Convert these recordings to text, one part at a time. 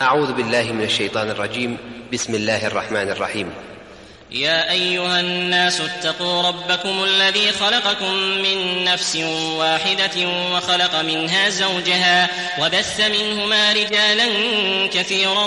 أعوذ بالله من الشيطان الرجيم. بسم الله الرحمن الرحيم. يا أيها الناس اتقوا ربكم الذي خلقكم من نفس واحدة وخلق منها زوجها وبث منهما رجالا كثيرا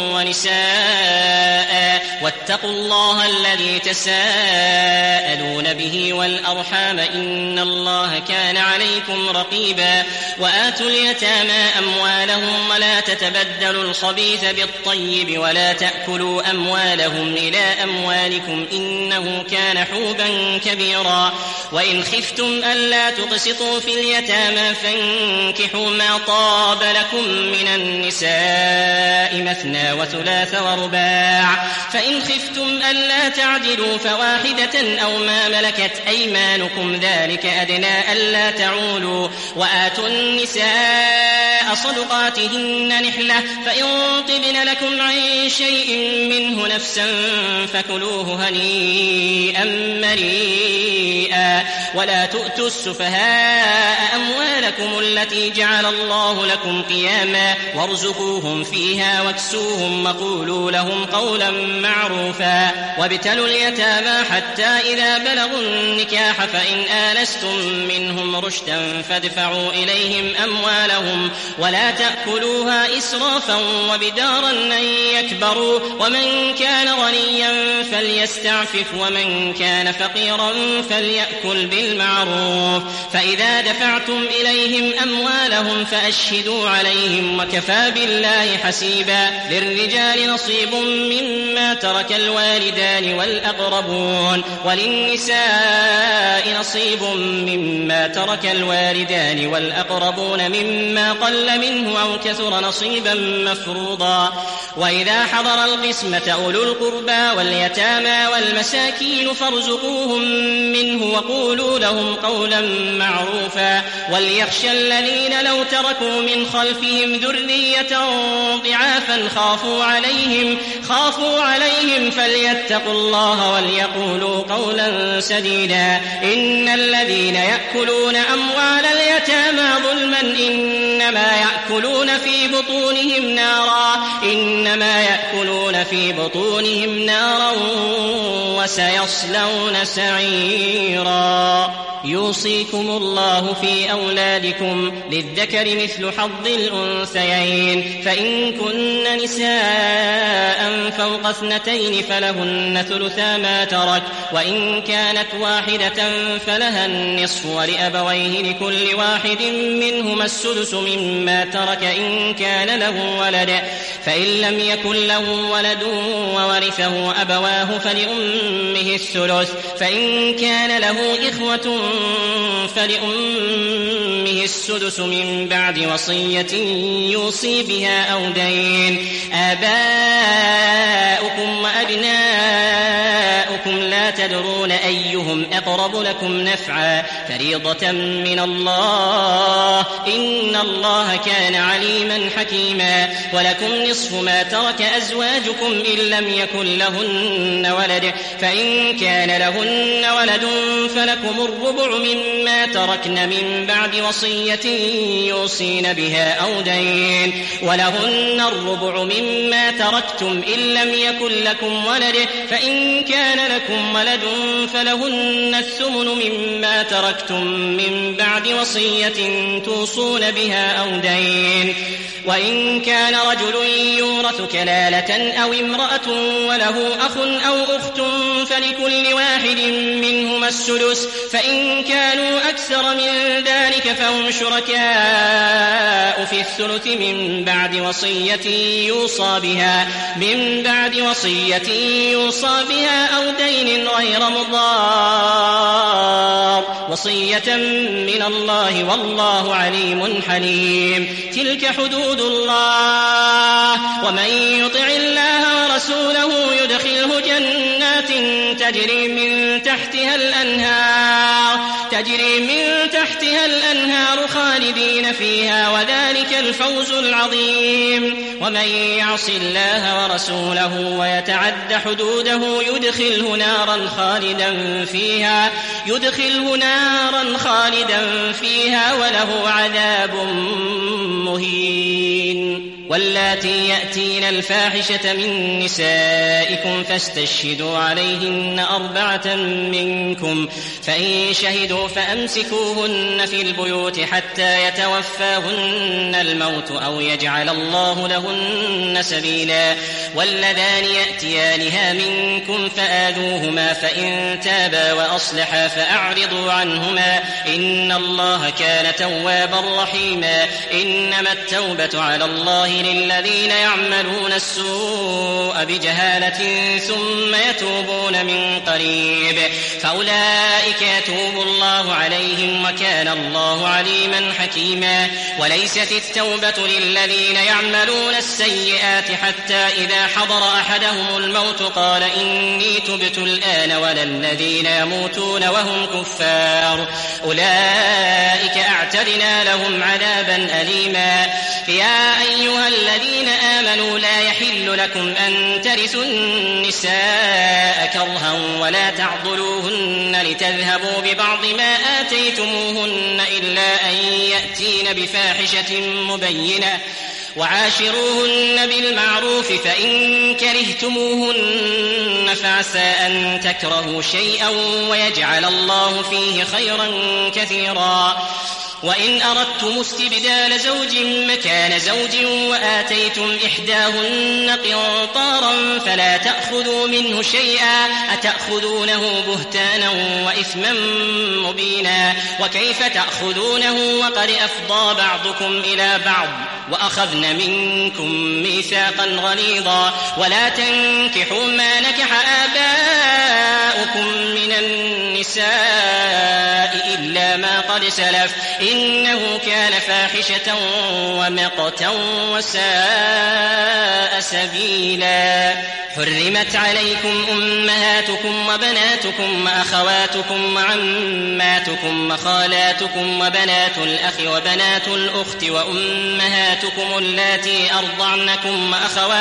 ونساء واتقوا الله الذي تساءلون به والأرحام إن الله كان عليكم رقيبا. وآتوا اليتامى أموالهم ولا تتبدلوا الخبيث بالطيب ولا تأكلوا أموالهم إلى أموالكم إنه كان حوبا كبيرا. وإن خفتم ألا تقسطوا في اليتامى فانكحوا ما طاب لكم من النساء مثنى وثلاث ورباع. فإن خفتم ألا تعدلوا فواحدة أو ما ملكت أيمانكم ذلك أدنى ألا تعولوا. وآتوا النساء صدقاتهن نحلة فإن طبن لكم عن شيء منه نفسا فكلوه هنيئا مريئا. ولا تؤتوا السفهاء أموالكم التي جعل الله لكم قياما وارزقوهم فيها واكسوهم وقولوا لهم قولا معروفا. وابتلوا اليتامى حتى إذا بلغوا النكاح فإن آنستم منهم رشدا فادفعوا إليهم أموالهم ولا تأكلوها إسرافا وبدارا أن يكبروا. ومن كان غنيا فليستعفف ومن كان فقيرا فليأكل بالمعروف. فإذا دفعتم إليهم أموالهم فأشهدوا عليهم وكفى بالله حسيبا. للرجال نصيب مما ترك الوالدان والأقربون وللنساء نصيب مما ترك الوالدان والأقربون مما قل منه أو كثر نصيبا مفروضا. وإذا حضر القسمة أولو القربى واليتامى والمساكين فارزقوهم منه وقولوا لهم قولا معروفا. وليخشى الذين لو تركوا من خلفهم ذرية ضعافا خافوا عليهم فليتقوا الله وليقولوا قولا سديدا. إن الذين يأكلون أموال اليتامى ظلما إنما يأكلون في بطونهم نارا وسيصلون سعيرا. يوصيكم الله في أولادكم للذكر مثل حظ الأنثيين. فإن كن نساء فوق 2 فلهن ثلثا ما ترك وإن كانت واحدة فلها النصف ولأبويه لكل واحد منهما السدس مما ترك إن كان له ولد. فإن لم يكن له ولد وورثه أبواه فلأمه الثلث. فإن كان له إخوة فلأمه السدس من بعد وصية يوصي بها أو دين. آباؤكم وأبناؤكم لا تدرون أيهم أقرب لكم نفعا فريضة من الله إن الله كان عليما حكيما. ولكم نصف ما ترك أزواجكم إن لم يكن لهن ولد. فإن كان لهن ولد فلكم الربع مما تركن من بعد وصية يوصين بها أو دين. ولهن الربع مما تركتم إن لم يكن لكم ولد. فإن كان لكم ولد فلهن الثمن مما تركتم من بعد وصية توصون بها أو دين. وإن كان رجل يورث كلالة أو امرأة وله أخ أو أخت فلكل واحد منهما السدس. فإن كانوا أكثر من ذلك فهم شركاء في الثلث من بعد وصية يوصى بها أو دين غير مضار وصية من الله والله عليم حليم. تلك حدود الله ومن يطع الله ورسوله يدخله جنات تجري من تحتها الأنهار خالدين فيها وذلك الفوز العظيم. ومن يعص الله ورسوله ويتعد حدوده يدخله نارا خالدا فيها وله عذاب مهين. واللاتي يأتين الفاحشة من نسائكم فاستشهدوا عليهن 4 منكم، فإن شهدوا فأمسكوهن في البيوت حتى يتوفاهن الموت أو يجعل الله لهن سبيلا. واللذان يأتيانها منكم فآذوهما، فإن تابا وأصلحا فأعرضوا عنهما، إن الله كان توابا رحيما. إنما التوبة على الله للذين يعملون السوء بجهالة ثم يتوبون من قريب، فأولئك يتوب الله عليهم وكان الله عليما حكيما. وليست التوبة للذين يعملون السيئات حتى إذا حضر أحدهم الموت قال إني تبت الآن، ولا الذين يموتون وهم كفار، أولئك أعتدنا لهم عذابا أليما. يا أيها الذين آمنوا لا يحل لكم أن ترثوا النساء كرها ولا تعضلوهن لتذهبوا ببعض ما آتيتموهن إلا أن يأتين بفاحشة مبينة، وعاشروهن بالمعروف، فإن كرهتموهن فعسى أن تكرهوا شيئا ويجعل الله فيه خيرا كثيرا. وإن أردتم استبدال زوج مكان زوج وآتيتم إحداهن قنطارا فلا تأخذوا منه شيئا، أتأخذونه بهتانا وإثما مبينا، وكيف تأخذونه وقد أفضى بعضكم إلى بعض وأخذن منكم ميثاقا غليظا. ولا تنكحوا ما نكح آباؤكم من النساء إلا ما قد سلف، إنه كان فاحشة ومقتا وساء سبيلا. حرمت عليكم أمهاتكم وبناتكم وأخواتكم وعماتكم وخالاتكم وبنات الأخ وبنات الأخت وأمهاتكم اللاتي أرضعنكم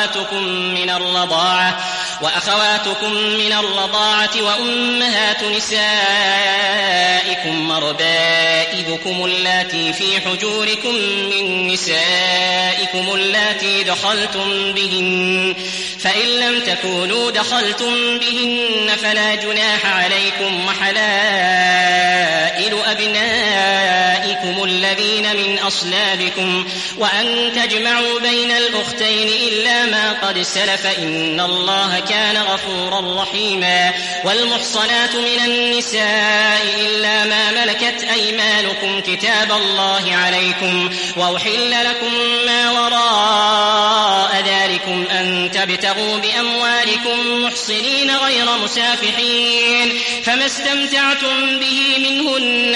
وأخواتكم من الرضاعة وأمهات نسائكم وربائبكم اللاتي في حجوركم من نسائكم اللاتي دخلتم بهن، فإن لم تكونوا دخلتم بهن فلا جناح عليكم، وحلائل أبنائكم الذين من أصلابكم، وأن تجمعوا بين الأختين إلا ما قد سلف، إن الله كان غفورا رحيما. والمحصنات من النساء إلا ما ملكت أيمانكم كتاب الله عليكم، وأحل لكم ما وراء ذلكم أن تبتغوا بأموالكم محصنين غير مسافحين، فما استمتعتم به منهن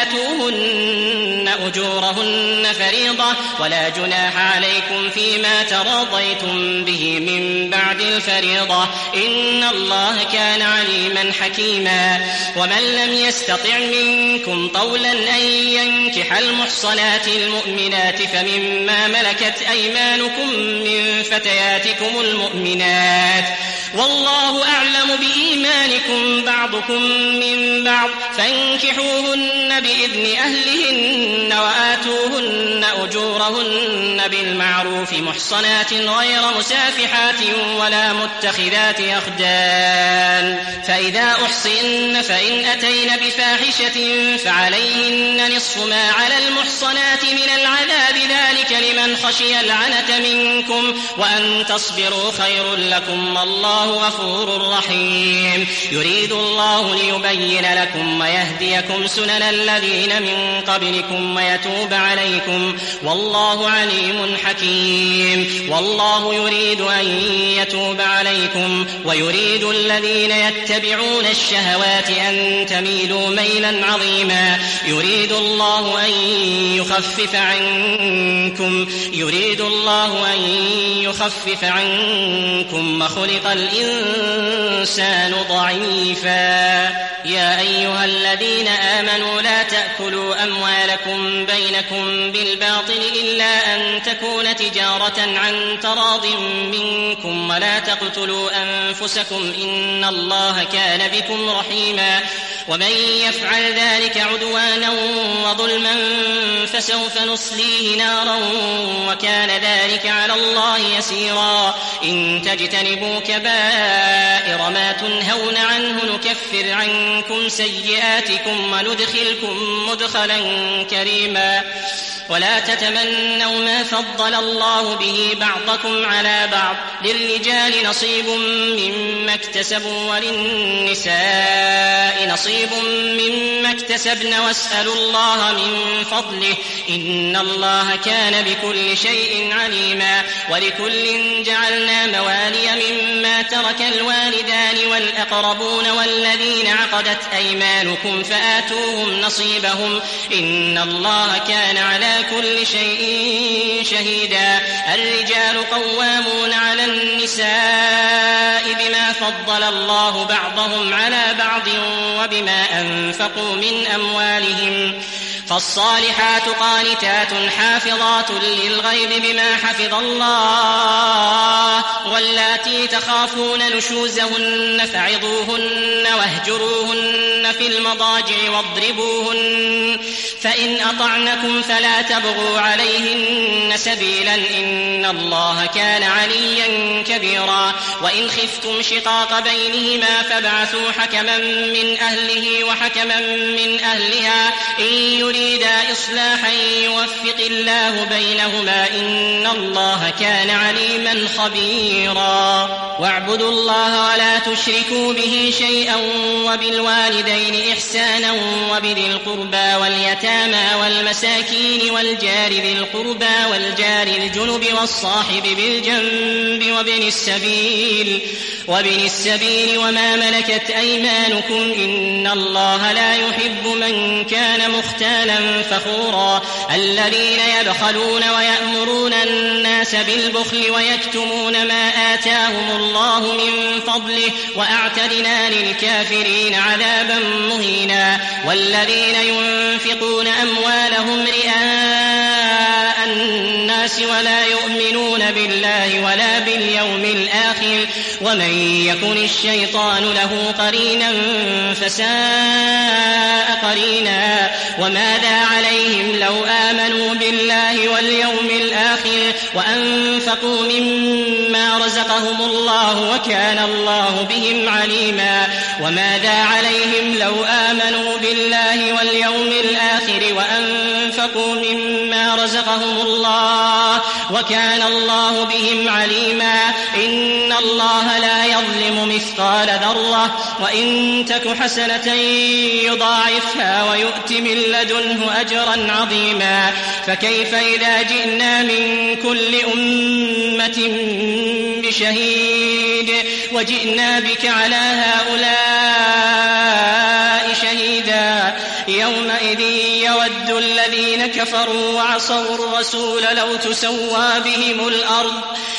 فآتوهن أجورهن فريضة، ولا جناح عليكم فيما تراضيتم به من بعد الفريضة، إن الله كان عليما حكيما. ومن لم يستطع منكم طولا أن ينكح المحصنات المؤمنات فمما ملكت أيمانكم من فتياتكم المؤمنات، والله أعلم بإيمانكم بعضكم من بعض، فانكحوهن بإذن أهلهن وآتوهن أجورهن بالمعروف محصنات غير مسافحات ولا متخذات أخدان، فإذا أحصن فإن أتين بفاحشة فعليهن نصف ما على المحصنات من العذاب، ذلك لمن خشي العنة منكم، وأن تصبروا خير لكم، والله غفور رحيم. يريد الله ليبين لكم ويهديكم سنن الذين من قبلكم ويتوب عليكم، والله عليم حكيم. والله يريد أن يتوب عليكم ويريد الذين يتبعون الشهوات أن تميلوا ميلا عظيما. يريد الله أن يخفف عنكم وخلق الإنسان ضعيفا. يا أيها الذين آمنوا لا تأكلوا أموالكم بينكم بالباطل إلا أن تكون تجارة عن تراض منكم، ولا تقتلوا أنفسكم إن الله كان بكم رحيما. ومن يفعل ذلك عدوانا وظلما فسوف نصليه نارا وكان ذلك على الله يسيرا. إن تجتنبوا كبائر ما تنهون عنه نكفر عنكم سيئاتكم وندخلكم مدخلا كريما. ولا تتمنوا ما فضل الله به بعضكم على بعض للرجال نصيب مما اكتسبوا وللنساء نصيب مما اكتسبن واسألوا الله من فضله إن الله كان بكل شيء عليما. ولكل جعلنا موالي مما ترك الوالدان والأقربون والذين عقدت أيمانكم فآتوهم نصيبهم إن الله كان على كل شيء شهيدا. الرجال قوامون على النساء بما فضل الله بعضهم على بعض وبما أنفقوا من أموالهم فالصالحات قانتات حافظات للغيب بما حفظ الله واللاتي تخافون نشوزهن فعظوهن واهجروهن في المضاجع واضربوهن فإن أطعنكم فلا تبغوا عليهن سبيلا إن الله كان عليا كبيرا. وإن خفتم شقاق بينهما فابعثوا حكما من أهله وحكما من أهلها إن يريدا إصلاحا يوفق الله بينهما إن الله كان عليما خبيرا. واعبدوا الله ولا تشركوا به شيئا وبالوالدين إحسانا وبذي القربى واليتامى والمساكين والجار ذي القربى والجار الجنب والصاحب بالجنب وابن السبيل وما ملكت أيمانكم إن الله لا يحب من كان مختالا فخورا. الذين يبخلون ويأمرون الناس بالبخل ويكتمون ما آتاهم الله من فضله وأعتدنا للكافرين عذابا مهينا. والذين ينفقون أموالهم رئاء الناس ولا يؤمنون بالله ولا باليوم الآخر ومن يكن الشيطان له قرينا فساء قرينا. وماذا عليهم لو آمنوا بالله واليوم الآخر وأنفقوا مما رزقهم الله وكان الله بهم عليما. وماذا عليهم لو آمنوا بالله واليوم الآخر وأنفقوا مما رزقهم الله وكان الله بهم عليما. إن الله لا يظلم مثقال ذرة وإن تك حسنة يضاعفها ويؤت من لدنه أجرا عظيما. فكيف إذا جئنا من كل أمة بشهيد وجئنا بك على هؤلاء شهيدا. يومئذ يود الذين كفروا وعصوا الرسول لو تسوى بهم الأرض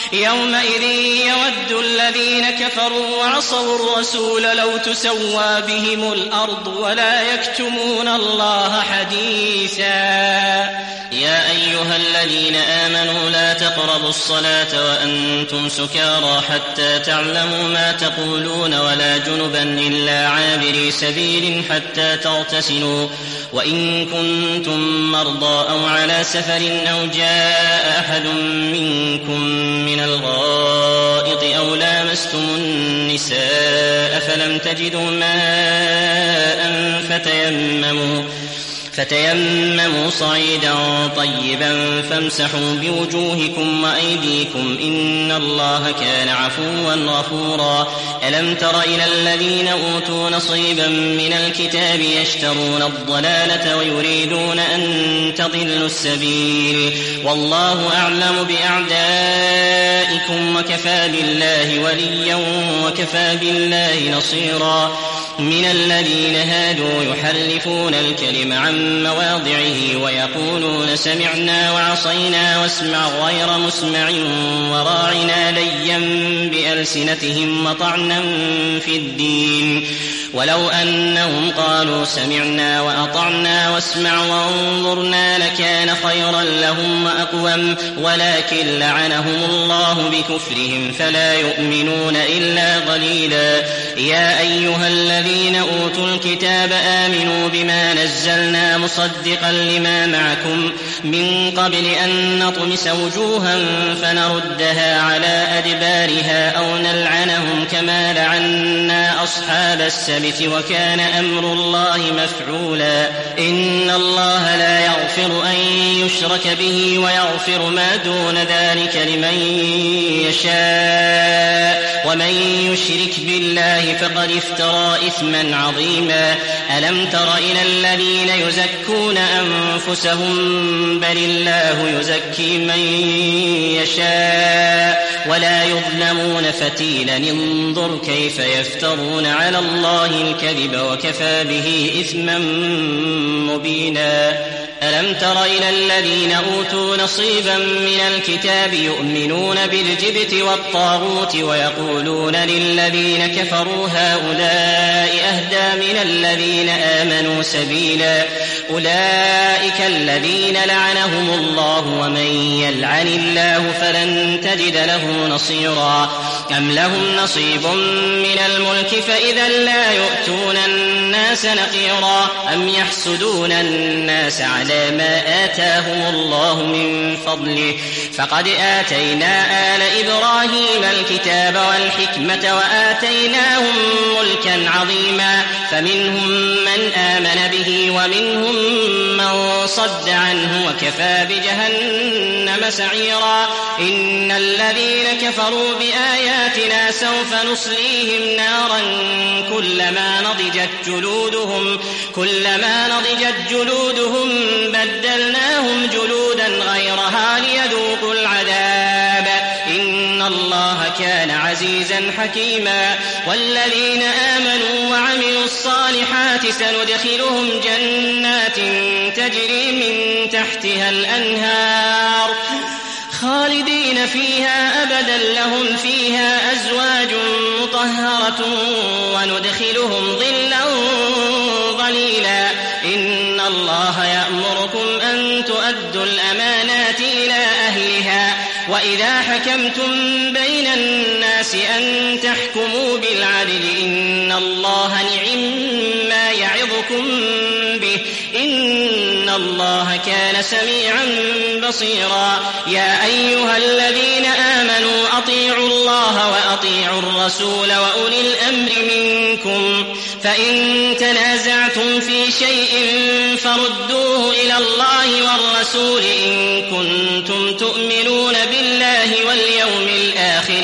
ولا يكتمون الله حديثا. يا أيها الذين آمنوا لا تقربوا الصلاة وأنتم سكارى حتى تعلموا ما تقولون ولا جنبا إلا عابري سبيل حتى تغتسلوا وإن كنتم مرضى أو على سفر أو جاء أحد منكم من الغائط أو لامستم النساء فلم تجدوا ماء فتيمموا صعيدا طيبا فامسحوا بوجوهكم وأيديكم إن الله كان عفوا غفورا. ألم تر إلى الذين أوتوا نصيبا من الكتاب يشترون الضلالة ويريدون أن تضلوا السبيل والله أعلم بأعدائكم وكفى بالله وليا وكفى بالله نصيرا. من الذين هادوا يحرفون الكلم عن مواضعه ويقولون سمعنا وعصينا واسمع غير مسمع وراعنا ليا بألسنتهم وطعنا في الدين ولو أنهم قالوا سمعنا وأطعنا واسمع وانظرنا لكان خيرا لهم وأقوم ولكن لعنهم الله بكفرهم فلا يؤمنون إلا قليلا. يا أيها الذين أوتوا الكتاب آمنوا بما نزلنا مصدقا لما معكم من قبل أن نطمس وجوها فنردها على أدبارها أو نلعنهم كما لعنا أصحاب السبت وكان أمر الله مفعولا إن الله لا يغفر أن يشرك به ويغفر ما دون ذلك لمن يشاء ومن يشرك بالله فقد افترى إثما عظيما ألم تر إلى الذين يزكون أنفسهم بل الله يزكي من يشاء ولا يظلمون فتيلا انظر كيف يفترون على الله الكذب وكفى به إثما مبينا ألم تر إلى الذين أوتوا نصيبا من الكتاب يؤمنون بالجبت والطاغوت ويقولون للذين كفروا هؤلاء أهدى من الذين آمنوا سبيلا أولئك الذين لعنهم الله ومن يلعن الله فلن تجد له نصيرا أم لهم نصيب من الملك فإذا لا يؤتون الناس نقيرا أم يحسدون الناس على ما آتاهم الله من فضله فقد آتينا آل إبراهيم الكتاب والحكمة وآتيناهم ملكا عظيما فمنهم من آمن به ومنهم من صد عنه وكفى بجهنم سعيرا إن الذين كفروا بآياتنا سوف نصليهم نارا كلما نضجت جلودهم بدلناهم جلودا غيرها ليذوقوا العذاب إن الله كان عزيزا حكيما والذين آمنوا وعملوا الصالحات سندخلهم جنات تجري من تحتها الأنهار خالدين فيها أبدا لهم فيها أزواج مطهرة وندخلهم ظلا ظليلا إن الله يأمركم أن تؤدوا الأمانات إلى أهلها وإذا حكمتم بين الناس أن تحكموا بالعدل إن الله نعما يعظكم به إن الله كان سميعا بصيرا يا أيها الذين آمنوا أطيعوا الله وأطيعوا الرسول وأولي الأمر منكم فإن تنازعتم في شيء فردوه إلى الله والرسول إن كنتم تؤمنون بالله واليوم الآخر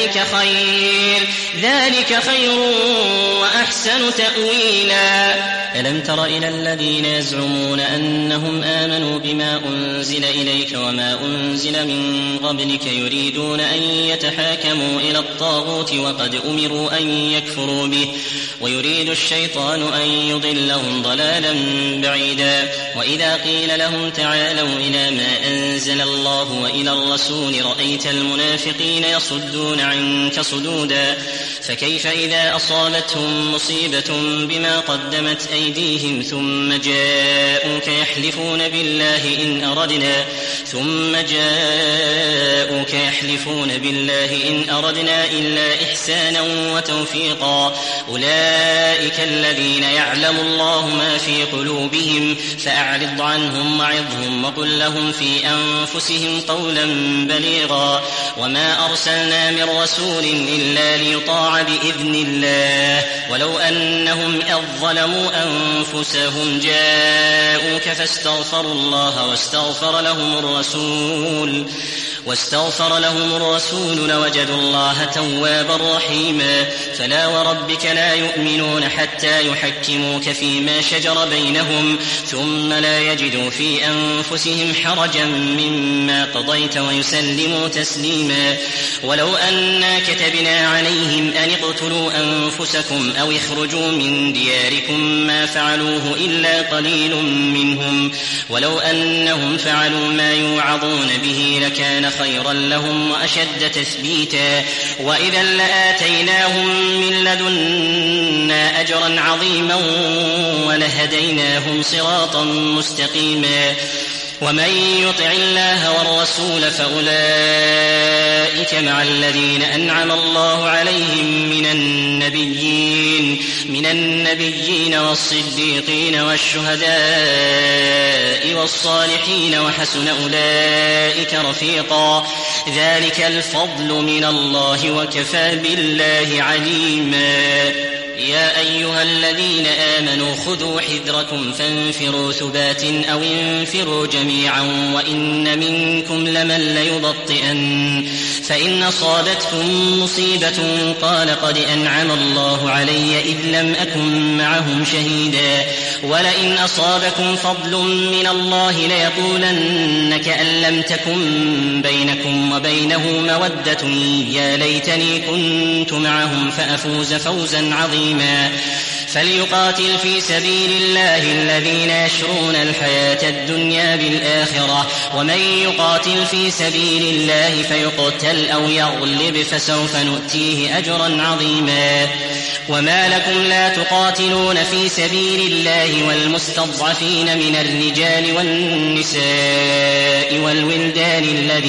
ذلك خير وأحسن تأويلا ألم تر إلى الذين يزعمون أنهم آمنوا بما أنزل إليك وما أنزل من قبلك يريدون أن يتحاكموا إلى الطاغوت وقد أمروا أن يكفروا به ويريد الشيطان أن يضلهم ضلالا بعيدا وإذا قيل لهم تعالوا إلى ما أنزل الله وإلى الرسول رأيت المنافقين يصدون عنك صدودا فكيف إذا أصابتهم مصيبة بما قدمت أيديهم ثم جاءوك يحلفون بالله إن أردنا إلا إحسانا وتوفيقا أولئك الذين يعلم الله ما في قلوبهم فأعرض عنهم وعظهم وقل لهم في أنفسهم قولا بليغا وما أرسلنا من رسول إلا ليطاع بإذن الله ولو أنهم إذ ظلموا أنفسهم جاءوك فاستغفروا الله واستغفر لهم الرسول لوجدوا الله توابا رحيما فلا وربك لا يؤمنون حتى يحكموك فيما شجر بينهم ثم لا يجدوا في أنفسهم حرجا مما قضيت ويسلموا تسليما ولو أنا كتبنا عليهم أن اقتلوا أنفسكم أو اخرجوا من دياركم ما فعلوه إلا قليل منهم ولو أنهم فعلوا ما يوعظون به لكان خيرا لهم وأشد تثبيتا وإذا لآتيناهم من لدنا أجرا عظيما ولهديناهم صراطا مستقيما ومن يطع الله والرسول فأولئك مع الذين أنعم الله عليهم من النبيين والصديقين والشهداء والصالحين وحسن أولئك رفيقا ذلك الفضل من الله وكفى بالله عليما يا أيها الذين آمنوا خذوا حذركم فانفروا ثبات أو انفروا جميعا وإن منكم لمن ليبطئن فإن أصابتكم مصيبة قال قد أنعم الله علي إذ لم أكن معهم شهيدا ولئن أصابكم فضل من الله ليقولن كأن لم تكن بينكم وبينه مودة يا ليتني كنت معهم فأفوز فوزا عظيما فليقاتل في سبيل الله الذين يشرون الحياة الدنيا بالآخرة ومن يقاتل في سبيل الله فيقتل أو يغلب فسوف نؤتيه أجرا عظيما وما لكم لا تقاتلون في سبيل الله والمستضعفين من الرجال والنساء والولدان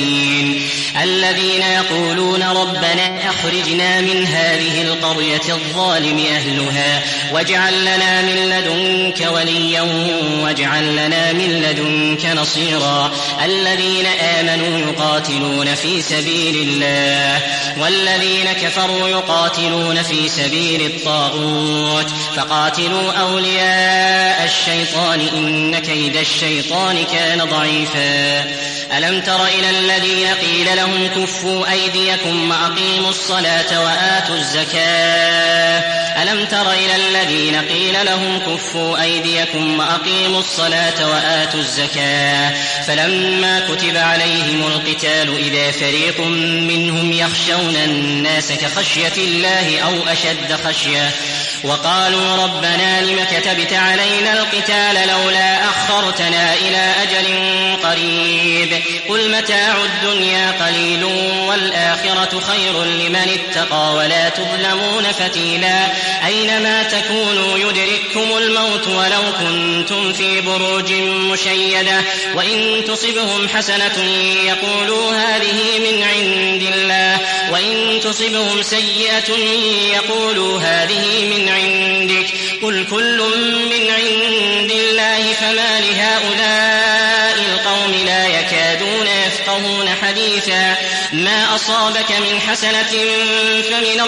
الذين يقولون ربنا أخرجنا من هذه القرية الظالم أهلها واجعل لنا من لدنك وليا واجعل لنا من لدنك نصيرا الذين آمنوا يقاتلون في سبيل الله والذين كفروا يقاتلون في سبيل الطاغوت فقاتلوا أولياء الشيطان إن كيد الشيطان كان ضعيفا ألم تر إلى الذين قيل لهم كفوا أيديكم وأقيموا الصلاة وآتوا الزكاة ألم تر إلى الذين قيل لهم كفوا أيديكم وأقيموا الصلاة وآتوا الزكاة فلما كتب عليهم القتال إذا فريق منهم يخشون الناس كخشية الله أو أشد خشية وقالوا ربنا لم كتبت علينا القتال لولا أخرتنا إلى أجل قريب قل متاع الدنيا قليل والآخرة خير لمن اتقى ولا تظلمون فتيلا أينما تكونوا يدرككم الموت ولو كنتم في بروج مشيدة وإن تصبهم حسنة يقولوا هذه من عند الله وإن تصبهم سيئة يقولوا هذه من عندك قل كل من عند الله فما لهؤلاء القوم لا يكادون يفقهون حديثا ما أصابك من حسنة فمن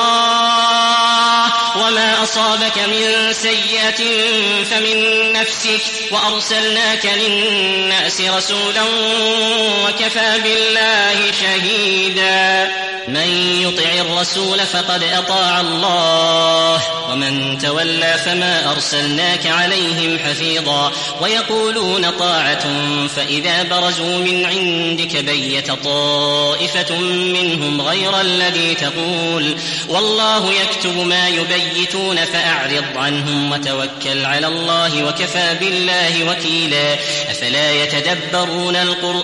الله وما أصابك من سيئة فمن نفسك وأرسلناك للناس رسولا وكفى بالله شهيدا من يطع الرسول فقد أطاع الله ومن تولى فما أرسلناك عليهم حفيظا ويقولون طاعة فإذا برزوا من عندك بيت طائفة منهم غير الذي تقول والله يكتب ما يبيتون فأعرض عنهم وتوكل على الله وكفى بالله وكيلا أفلا يتدبرون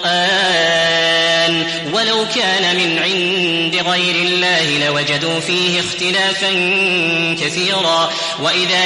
القرآن ولو كان من عند غير الله لوجدوا فيه اختلافا كثيرا وإذا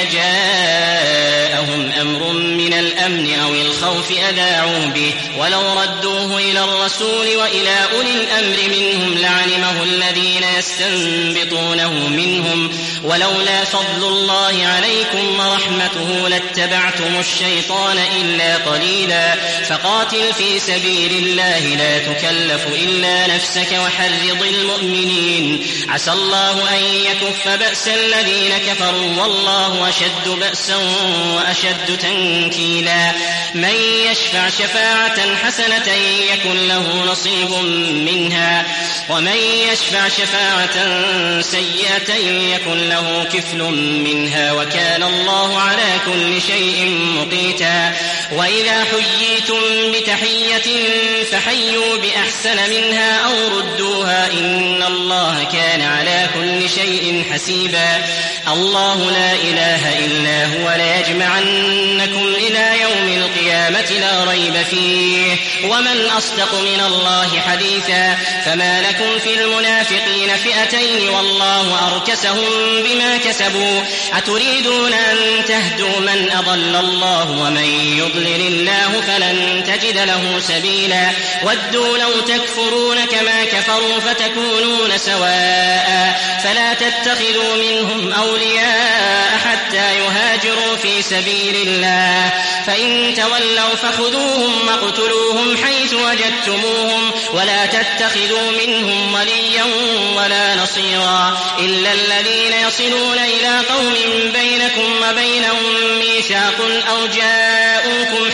جاءهم أمر من الأمن أو الخوف أذاعوا به ولو ردوه إلى الرسول وإلى أولي الأمر منهم لعلمه الذين يستنبطونه منهم ولولا فضل الله عليكم ورحمته لاتبعتم الشيطان إلا قليلا فقاتل في سبيل الله لا تكلف إلا نفسك وحرض المؤمنين عسى الله أن يكف بأس الذين كفروا والله أشد بأسا وأشد تنكيلا من يشفع شفاعة حسنة يكن له نصيب منها ومن يشفع شفاعة سيئة يكن له كفل منها وكان الله على كل شيء مقيتا وإذا حييتم بتحية فحيوا بأحسن منها أو ردوها إن الله كان على كل شيء حسيبا الله لا إله إلا هو ليجمعنكم إلى يوم القيامة لا ريب فيه ومن أصدق من الله حديثا فما لكم في المنافقين فئتين والله أركسهم بما كسبوا أتريدون أن تهدوا من أضل الله ومن يضلل الله فلن تجد له سبيلا ودوا لو تكفرون كما كفروا فتكونون سواء فلا تتخذوا منهم أولياء حتى يهاجروا في سبيل الله فإن تولوا فخذوهم واقتلوهم حيث وجدتموهم ولا تتخذوا منهم وليا ولا نصيرا إلا الذين يصلون إلى قوم بينكم وبينهم ميثاق أو جاءوكم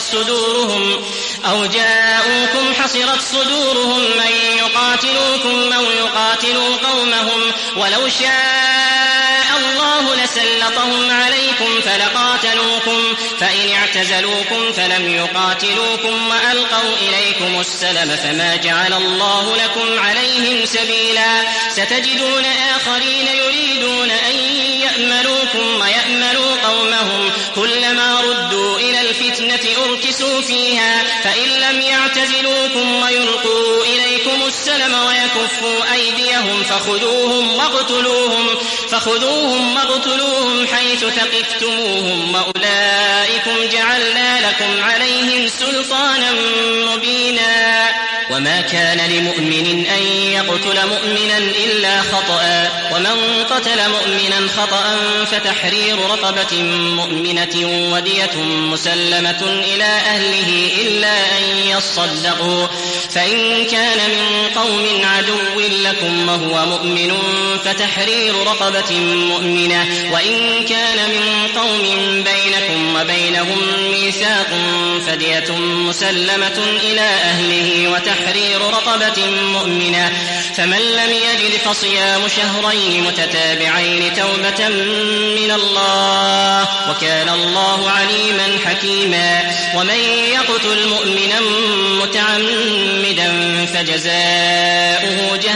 حصرت صدورهم من يقاتلوكم أو يقاتلوا قومهم ولو شاء الله لسلطهم عليكم فلقاتلوكم فإن اعتزلوكم فلم يقاتلوكم وألقوا إليكم السلم فما جعل الله لكم عليهم سبيلا ستجدون آخرين يريدون أن يأمنوكم ويأمنوا قومهم كلما ردوا إلى الفتنة أركسوا فيها فإن لم يعتزلوكم ويلقوا إليكم السلم ويكفوا أيديهم فخذوهم واقتلوهم حيث ثقفتموهم وأولئكم جعلنا لكم عليهم سلطانا مبينا وما كان لمؤمن أن يقتل مؤمنا إلا خطأ ومن قتل مؤمنا خطأ فتحرير رقبة مؤمنة ودية مسلمة إلى أهله إلا أن يصدقوا فإن كان من قوم عدو لكم وهو مؤمن فتحرير رقبة مؤمنة وإن كان من قوم بينكم وبينهم ميثاق فدية مسلمة إلى أهله وتحرير رقبة مؤمنة فمن لم يجد فصيام شهرين متتابعين توبة من الله وكان الله عليما حكيما ومن يقتل مؤمنا متعمدا فجزاؤه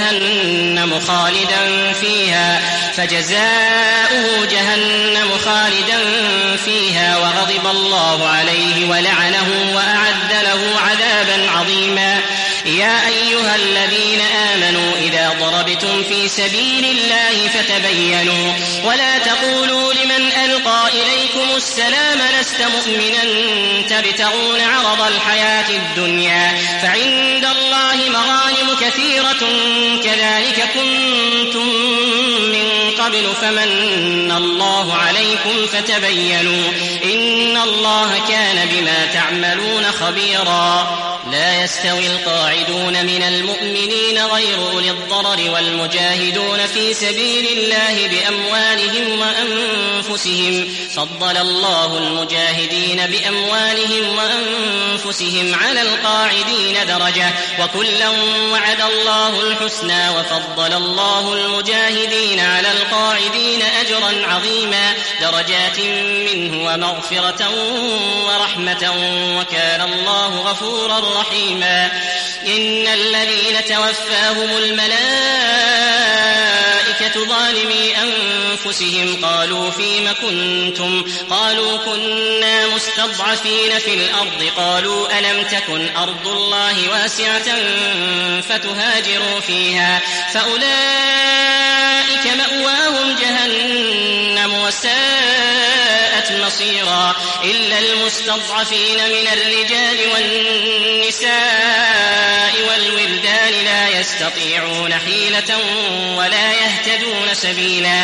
جهنم خالدا فيها وغضب الله عليه ولعنه وأعد له عذابا عظيما يا أيها الذين آمنوا إذا ضربتم في سبيل الله فتبينوا ولا تقولوا لمن ألقى إليكم السلام لست مؤمنا تبتغون عرض الحياة الدنيا فعند الله مغانم كثيرة كذلك كنتم من قبل فمن الله عليكم فتبينوا إن الله كان بما تعملون خبيرا لا يستوي القاعدون من المؤمنين غير أولي الضرر والمجاهدون في سبيل الله بأموالهم وأنفسهم فضل الله المجاهدين بأموالهم وأنفسهم على القاعدين درجة وكلا وعد الله الحسنى وفضل الله المجاهدين على القاعدين أجرا عظيما درجات منه ومغفرة ورحمة وكان الله غفورا رحيما إن الذين توفاهم الملائكة ظالمي أنفسهم قالوا فيم كنتم قالوا كنا مستضعفين في الأرض قالوا ألم تكن أرض الله واسعة فتهاجروا فيها فأولئك مأواهم جهنم وساءت مصيرا إلا المستضعفين من الرجال والنساء والولدان لا يستطيعون حيلة ولا يهتدون سبيلا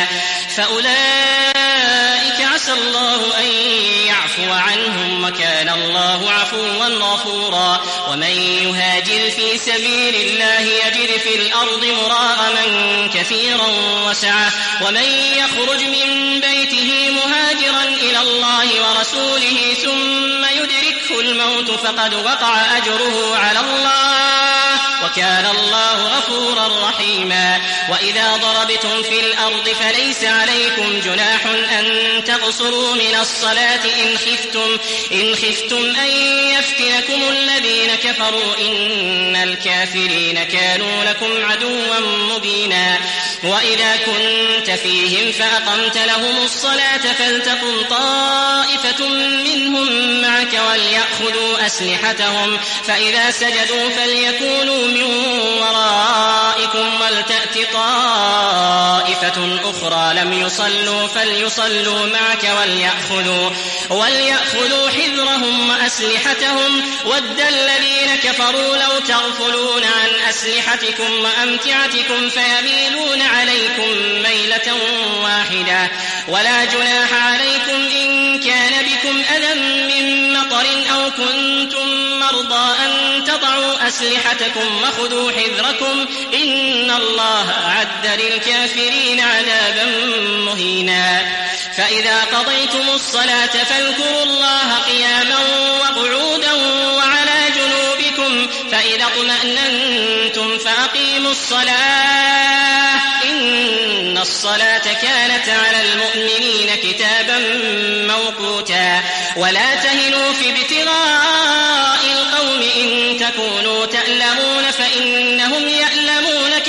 فأولئك عسى الله أن يعفو عنهم وكان الله عفوا غفورا ومن يهاجر في سبيل الله يجد في الأرض مراغما كثيرا وسعة ومن يخرج من بيته مهاجرا إلى الله ورسوله ثم يدركه الموت فقد وقع أجره على الله وكان الله غفورا رحيما وإذا ضربتم في الأرض فليس عليكم جناح أن تقصروا من الصلاة إن خفتم أن يفتنكم الذين كفروا إن الكافرين كانوا لكم عدوا مبينا وإذا كنت فيهم فأقمت لهم الصلاة فلتقم طائفة منهم معك وليأخذوا أسلحتهم فإذا سجدوا فليكونوا من ورائكم ولتأت طائفة أخرى لم يصلوا فليصلوا معك وليأخذوا حذرهم وأسلحتهم ود الذين كفروا لو تغفلون عن أسلحتكم وأمتعتكم فيميلون عليكم ميلة واحدة ولا جناح عليكم إن كان بكم أذى من مطر أو كنتم مرضى أن تضعوا أسلحتكم وخذوا حذركم إن الله أعد للكافرين عذابا مهينا فإذا قضيتم الصلاة فاذكروا الله قياما وقعودا وعلى جنوبكم فإذا اطمأننتم فأقيموا الصلاة إن الصلاة كانت على المؤمنين كتابا موقوتا ولا تهنوا في ابتغاء القوم إن تكونوا تألمون فإنهم يألمون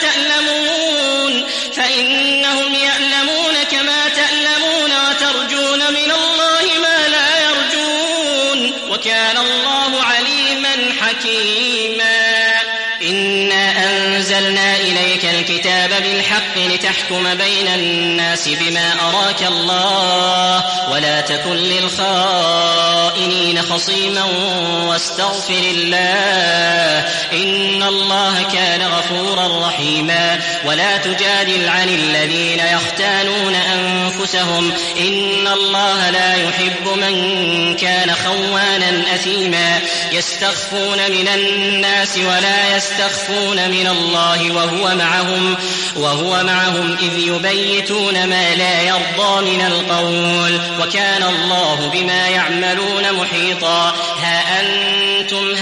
كما تألمون وترجون من الله ما لا يرجون وكان الله عليما حكيما إنا أنزلنا إليك الكتاب بالحق لتحكم بين الناس بما أراك الله ولا تكن للخائنين خصيما واستغفر الله إن الله كان غفورا رحيما ولا تجادل عن الذين يختانون أنفسهم إن الله لا يحب من كان خوانا أثيما يستخفون من الناس ولا يستخفون من الله وهو معهم إذ يبيتون ما لا يرضى من القول وكان الله بما يعملون محيطا ها أنتم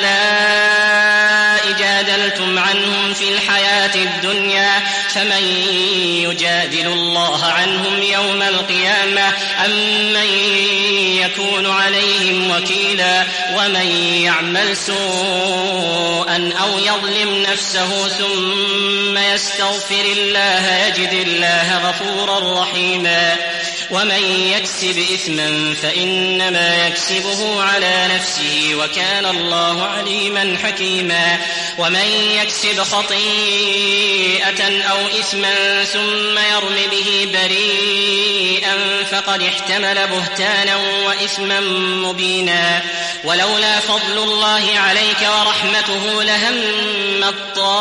هؤلاء جادلتم عنهم في الحياة الدنيا فمن يجادل الله عنهم يوم القيامة أم من يكون عليهم وكيلا ومن يعمل سوءا أو يظلم نفسه ثم يستغفر الله يجد الله غفورا رحيما ومن يكسب إثما فإنما يكسبه على نفسه وكان الله عليما حكيما ومن يكسب خطيئة أو إثما ثم يرم به بريئا فقد احتمل بهتانا وإثما مبينا ولولا فضل الله عليك ورحمته لهمت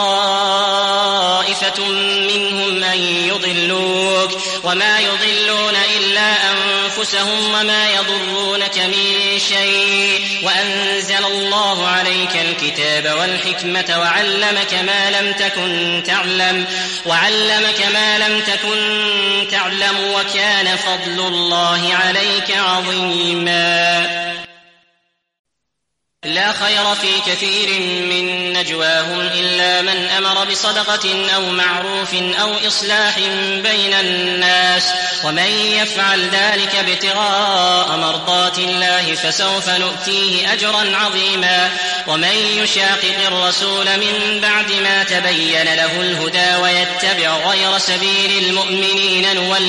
طائفة منهم أن يضلوك وما يضلون إلا أنفسهم وما يضرونك من شيء وأنزل الله عليك الكتاب والحكمة وعلمك ما لم تكن تعلم وكان فضل الله عليك عظيما لا خير في كثير من نجواهم إلا من أمر بصدقة أو معروف أو إصلاح بين الناس ومن يفعل ذلك ابتغاء مرضات الله فسوف نؤتيه أجرا عظيما ومن يشاقق الرسول من بعد ما تبين له الهدى ويتبع غير سبيل المؤمنين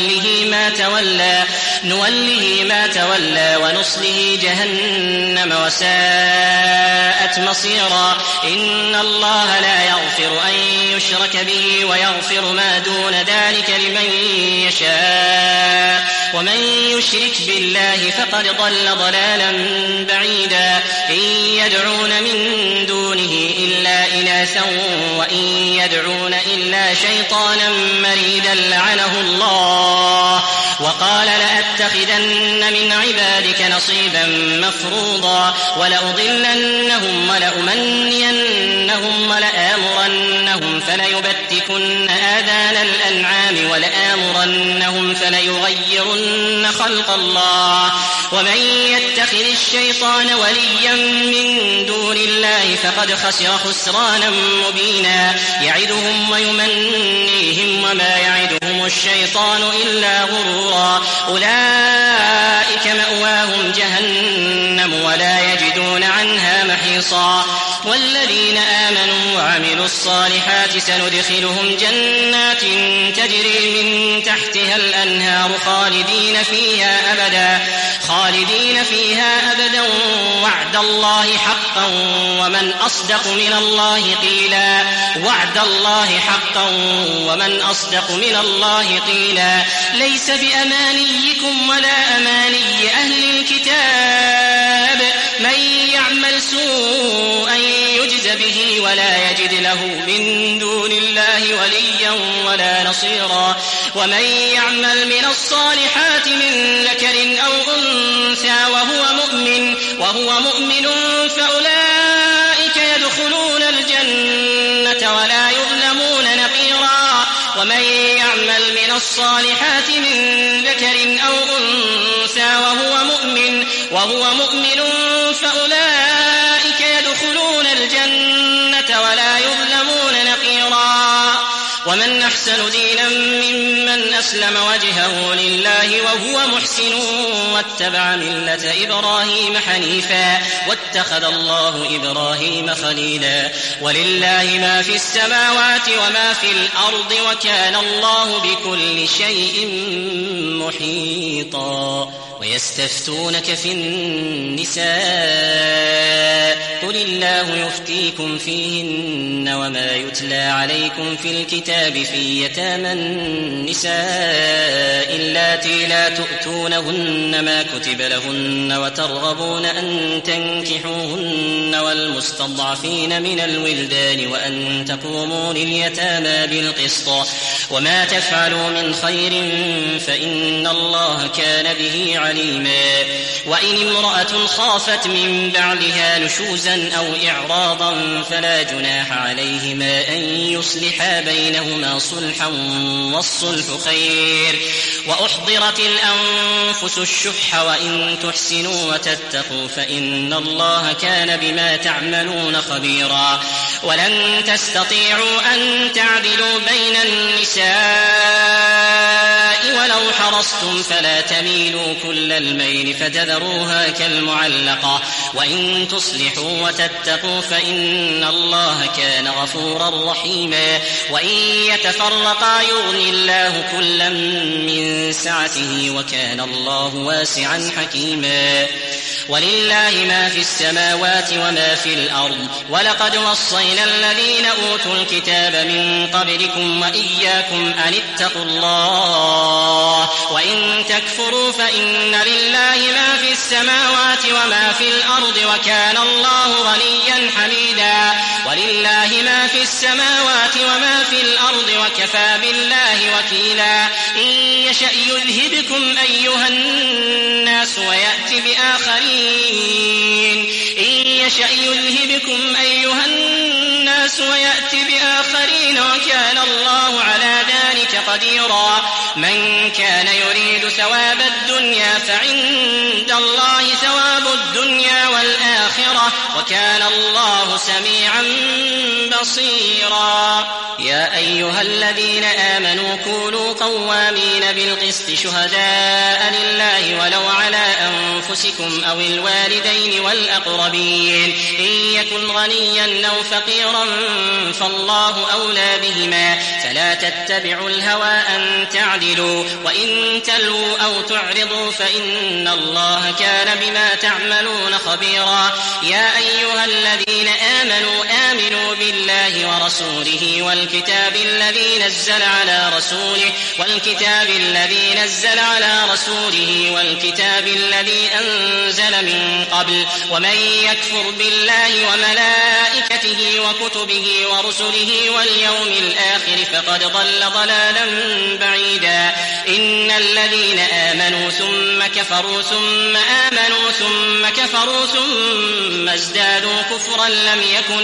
نوله ما تولى ونصله جهنم وساءت مصيرا إن الله لا يغفر أن يشرك به ويغفر ما دون ذلك لمن يشاء ومن يشرك بالله فقد ضل ضلالا بعيدا إن يدعون من دونه إلا إناثا وإن يدعون إلا شيطانا مريدا لعنه الله وقال لأتخذن من عبادك نصيبا مفروضا ولأضلنهم ولأمنينهم ولآمرنهم فليبتكن آذان الأنعام ولآمرنهم فليغيرن خلق الله ومن يتخذ الشيطان وليا من دون الله فقد خسر خسرانا مبينا يعدهم ويمنيهم وما يعدهم يزدهم الشيطان إلا غرورا أولئك مأواهم جهنم ولا يجدون عنها محيصا والذين آمنوا وعملوا الصالحات سندخلهم جنات تجري من تحتها الأنهار خالدين فيها أبدا وعد الله حقا ومن أصدق من الله قيلا ليس بأمانيكم ولا أماني أهل الكتاب من يعمل سوءا يجز به ولا يجد له من دون الله وليا ولا نصيرا ومن يعمل من الصالحات من ذكر أو أنثى وهو مؤمن فأولئك يدخلون الجنة ولا يظلمون نقيرا ومن يعمل من الصالحات من ذكر أو أنثى وهو مؤمن فأولئك يدخلون الجنة ولا يظلمون نقيرا ومن أحسن دينا ممن أسلم وجهه لله وهو محسن واتبع ملة إبراهيم حنيفا واتخذ الله إبراهيم خليلا ولله ما في السماوات وما في الأرض وكان الله بكل شيء محيطا ويستفتونك في النساء قل الله يفتيكم فيهن وما يتلى عليكم في الكتاب في يتامى النساء اللاتي لا تؤتونهن ما كتب لهن وترغبون أن تنكحوهن والمستضعفين من الولدان وأن تقوموا لليتامى بالقسط وما تفعلوا من خير فإن الله كان به عليما وإن امرأة خافت من بعلها نشوزا أو إعراضا فلا جناح عليهما أن يصلحا بينهما صلحا والصلح خير وأحضرت الأنفس الشح وإن تحسنوا وتتقوا فإن الله كان بما تعملون خبيرا ولن تستطيعوا أن تعدلوا بين النساء ولو حرصتم فلا تميلوا كل الميل فتذروها كالمعلقة وإن تصلحوا وتتقوا فإن الله كان غفورا رحيما وإن يتفرقا يغني الله كلا من سعته وكان الله واسعا حكيما ولله ما في السماوات وما في الأرض ولقد وصينا الذين أوتوا الكتاب من قبلكم وإياكم أن اتقوا الله وإن تكفروا فإن لله ما في السماوات وما في الأرض وكان الله غنيا حميدا ولله ما في السماوات وما في الأرض وكفى بالله وكيلا إن يشأ يذهبكم أيها الناس ويأتي بآخرين وكان الله على ذلك قديرا من كان يريد ثواب الدنيا فعند الله ثواب الدنيا والآخرة وكان الله سميعا بصيرا يا أيها الذين آمنوا كونوا قوامين بالقسط شهداء لله ولو على أنفسكم أو الوالدين والأقربين إن يكن غنيا أو فقيرا فالله أولى بهما فلا تتبعوا الهوى أن تعدلوا وإن تلووا أو تعرضوا فإن الله كان بما تعملون خبيرا يا أيها الذين آمنوا بالله ورسوله والكتاب الذي نزل على رسوله والكتاب الذي أنزل من قبل ومن يكفر بالله وملائكته وكتبه ورسله واليوم الآخر فقد ضل ضلالا بعيدا إن الذين آمنوا ثم كفروا ثم آمنوا ثم كفروا ثم ازدادوا كفرا لم يكن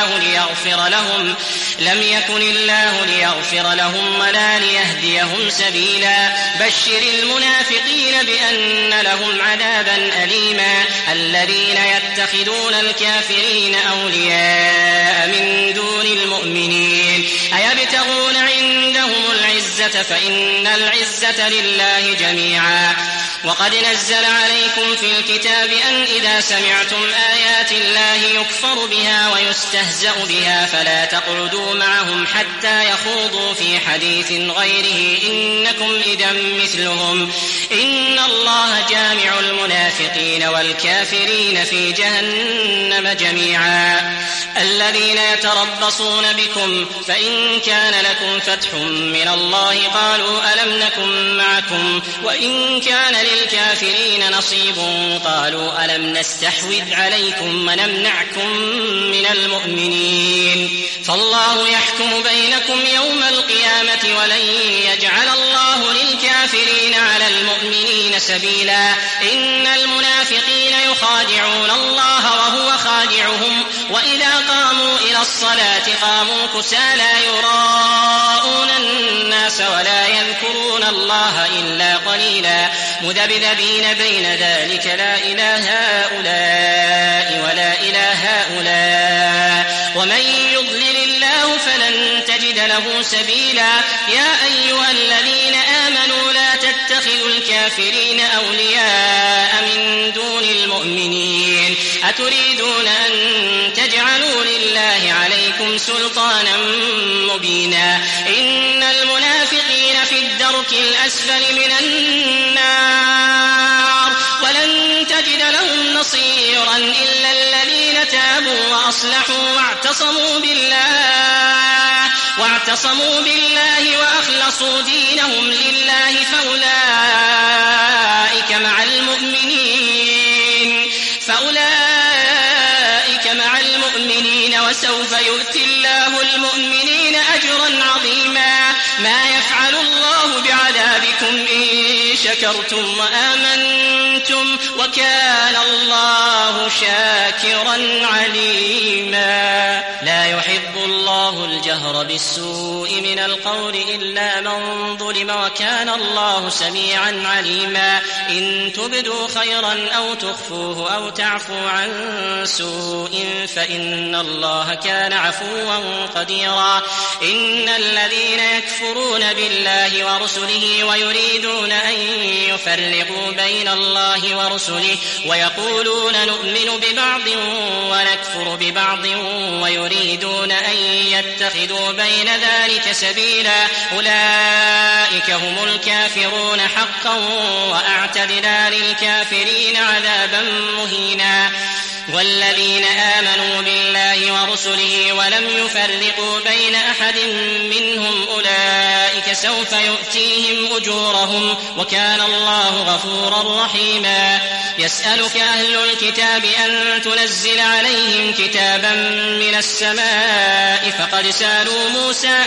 الله ليغفر لهم ولا ليهديهم سبيلا بشر المنافقين بأن لهم عذابا أليما الذين يتخذون الكافرين أولياء من دون المؤمنين أيبتغون عندهم العزة العزة فإن العزة لله جميعا. وقد نزل عليكم في الكتاب أن إذا سمعتم آيات الله يكفر بها ويستهزأ بها فلا تقعدوا معهم حتى يخوضوا في حديث غيره إنكم إذا مثلهم إن الله جامع المنافقين والكافرين في جهنم جميعا. الذين يتربصون بكم فإن كان لكم فتح من الله قالوا ألم نكن معكم وإن كان للكافرين نصيب قالوا ألم نستحوذ عليكم ونمنعكم من المؤمنين. فالله يحكم بينكم يوم القيامة ولن يجعل الله للكافرين على المؤمنين سبيلا. إن المنافقين يخادعون الله وهو خادعهم وإذا قاموا إلى الصلاة قاموا كسالى يراءون الناس ولا يذكرون الله إلا قليلا مذبذبين بين ذلك لا إله هؤلاء ولا إله هؤلاء ومن يضلل الله فلن تجد له سبيلا. يا أيها الذين آمنوا لا تتخذوا الكافرين أولياء من دون المؤمنين أتريدون أن تجعلوا لله عليكم سلطانا مبينا. إن المنافقين في الدرك الأسفل من النار ولن تجد لهم نصيرا إلا الذين تابوا وأصلحوا واعتصموا بالله وأخلصوا دينهم لله فأولئك مع المؤمنين وسوف يؤتي الله المؤمنين أجرا عظيما. ما يفعل الله بعذابكم إن شكرتم وآمنتم وكان الله شاكرا عليما. لا يحب الله الجهر بالسوء من القول إلا من ظلم وكان الله سميعا عليما. إن تبدوا خيرا أو تخفوه أو تعفو عن سوء فإن الله كان عفوا قديرا. إن الذين يكفرون بالله ورسله ويريدون أن يفرقوا بين الله ورسله ويقولون نؤمن ببعض ونكفر ببعض ويريدون أن يتخذوا بين ذلك سبيلا أولئك هم الكافرون حقا وأعتدنا للكافرين عذابا مهينا. والذين آمنوا بالله ورسله ولم يفرقوا بين أحد منهم أولئك سوف يؤتيهم أجورهم وكان الله غفورا رحيما. يسألك أهل الكتاب أن تنزل عليهم كتابا من السماء فقد سألوا موسى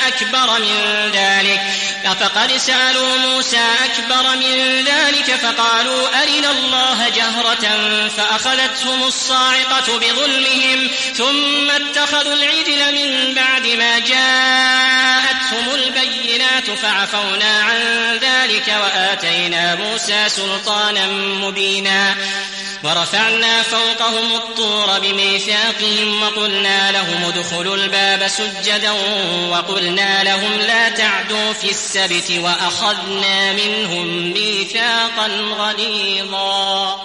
أكبر من ذلك فقالوا أرنا الله جهرة فأخذتهم الصاعقة بظلمهم ثم اتخذوا العجل من بعد ما جاءتهم البينات فعفونا عن ذلك وآتينا موسى سلطانا مبينا. ورفعنا فوقهم الطور بميثاقهم وقلنا لهم ادخلوا الباب سجدا وقلنا لهم لا تعدوا في السبت وأخذنا منهم ميثاقا غليظا.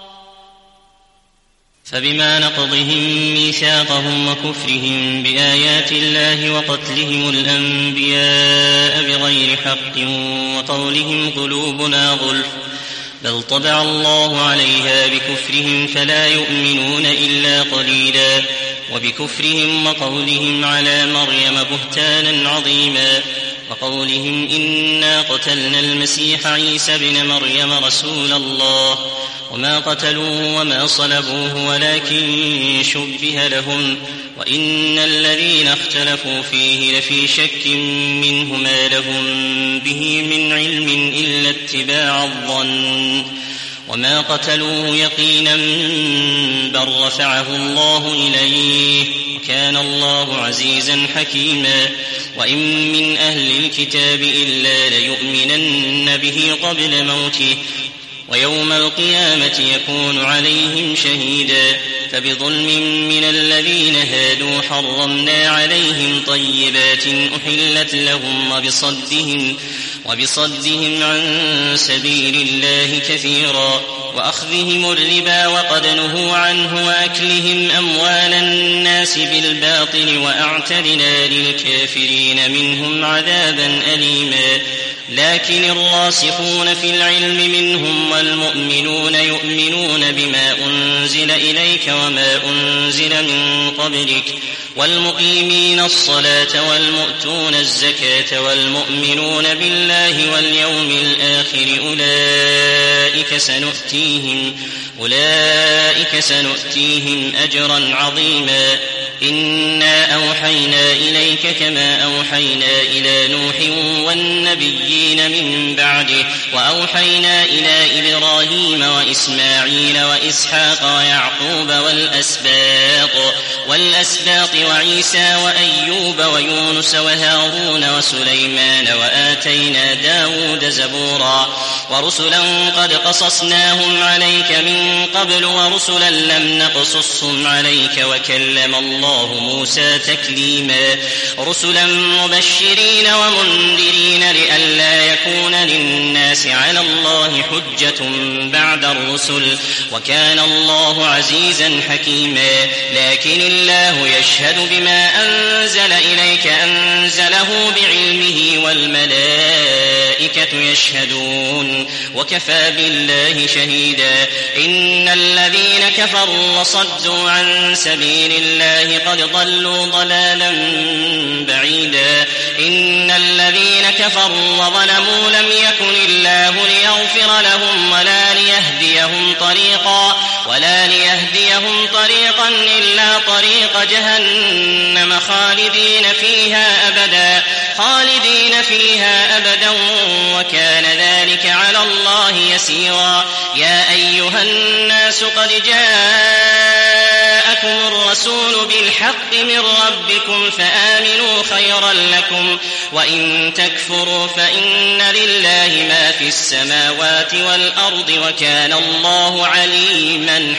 فبما نقضهم ميثاقهم وكفرهم بآيات الله وقتلهم الأنبياء بغير حق وقولهم قلوبنا غلف بل طبع الله عليها بكفرهم فلا يؤمنون إلا قليلا. وبكفرهم وقولهم على مريم بهتانا عظيما وقولهم إنا قتلنا المسيح عيسى ابن مريم رسول الله وما قتلوه وما صلبوه ولكن شبه لهم وإن الذين اختلفوا فيه لفي شك منه ما لهم به من علم إلا اتباع الظن وما قتلوه يقينا بل رفعه الله إليه وكان الله عزيزا حكيما. وإن من أهل الكتاب إلا ليؤمنن به قبل موته ويوم القيامة يكون عليهم شهيدا. فبظلم من الذين هادوا حرمنا عليهم طيبات أحلت لهم وبصدهم عن سبيل الله كثيرا وأخذهم الربا وقد نهوا عنه وأكلهم أموال الناس بالباطل وأعتدنا للكافرين منهم عذابا أليما. لكن الراسخون في العلم منهم والمؤمنون يؤمنون بما أنزل إليك وما أنزل من قبلك والمقيمين الصلاة والمؤتون الزكاة والمؤمنون بالله واليوم الآخر أولئك سنؤتيهم أجرا عظيما. إنا أوحينا إليك كما أوحينا إلى نوح والنبيين من بعده وأوحينا إلى إبراهيم وإسماعيل وإسحاق ويعقوب والأسباط وعيسى وأيوب ويونس وهارون وسليمان وآتينا داود زبورا ورسلا قد قصصناهم عليك من قبل ورسلا لم نقصصهم عليك وكلم الله موسى تكليما. رسلا مبشرين ومنذرين لئلا يكون للناس على الله حجة بعد الرسل وكان الله عزيزا حكيما. لكن الله يشهد بما أنزل إليك أنزله بعلمه والملائكة يشهدون وكفى بالله شهيدا. إن الذين كفروا وصدوا عن سبيل الله قد ضلوا ضلالا بعيدا. إن الذين كفروا وظلموا لم يكن الله ليغفر لهم ولا ليهديهم طريقا إلا طريق جهنم خالدين فيها أبدا وكان ذلك على الله يسيرا. يا أيها الناس قد جاءكم الرسول بالحق من ربكم فآمنوا خيرا لكم وإن تكفروا فإن لله ما في السماوات والأرض وكان الله عليما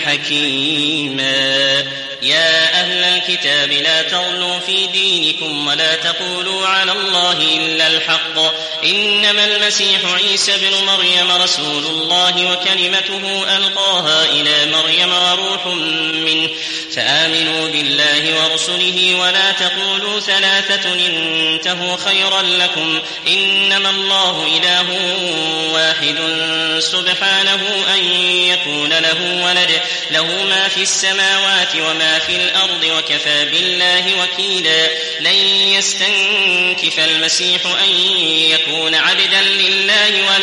حكيما. يا أهل الكتاب لا تغلوا في دينكم ولا تقولوا على الله إلا الحق إنما المسيح عيسى بن مريم رسول الله وكلمته ألقاها إلى مريم وروح منه فآمنوا بالله ورسله ولا تقولوا ثلاثة انتهوا خيرا لكم إنما الله إله واحد سبحانه أن يكون له ولد له ما في السماوات وما في الأرض وكفى بالله وكيلا. لن يستنكف المسيح أن يكون عبدا لله ولا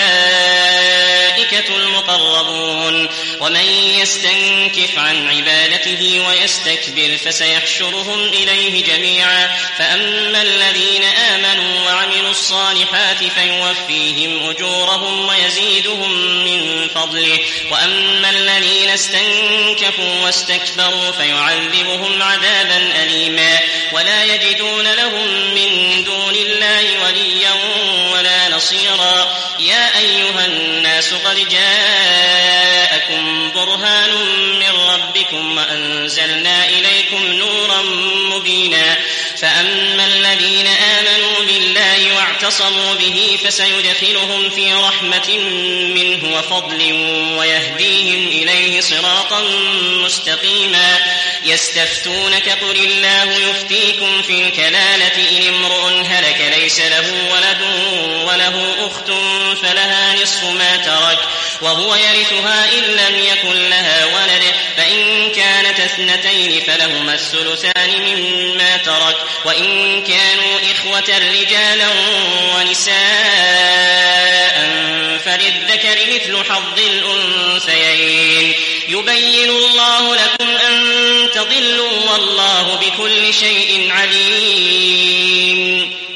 الملائكة المقربون ومن يستنكف عن عبادته ويستكبر فسيحشرهم إليه جميعا. فأما الذين آمنوا وعملوا الصالحات فيوفيهم أجورهم ويزيدهم من فضله وأما الذين استنكفوا واستكبروا فيعذبهم عذابا أليما ولا يجدون لهم من دون الله وليا ولا نصيرا. يا أيها الناس قد جاءكم برهان من ربكم وأنزلنا إليكم نورا مبينا. فأما الذين آمنوا بالله واعتصموا به فسيدخلهم في رحمة منه وفضل ويهديهم إليه صراطا مستقيما. يستفتونك قل الله يفتيكم في الكلالة إن امرؤ هلك ليس له ولد وله أخت فلها نصف ما ترك وهو يرثها إن لم يكن لها ولد فإن كانت اثنتين فلهما الثلثان مما ترك وإن كانوا إخوة رجالا ونساء فللذكر مثل حظ الأنثيين. يبين الله لكم أن تضلوا والله بكل شيء عليم.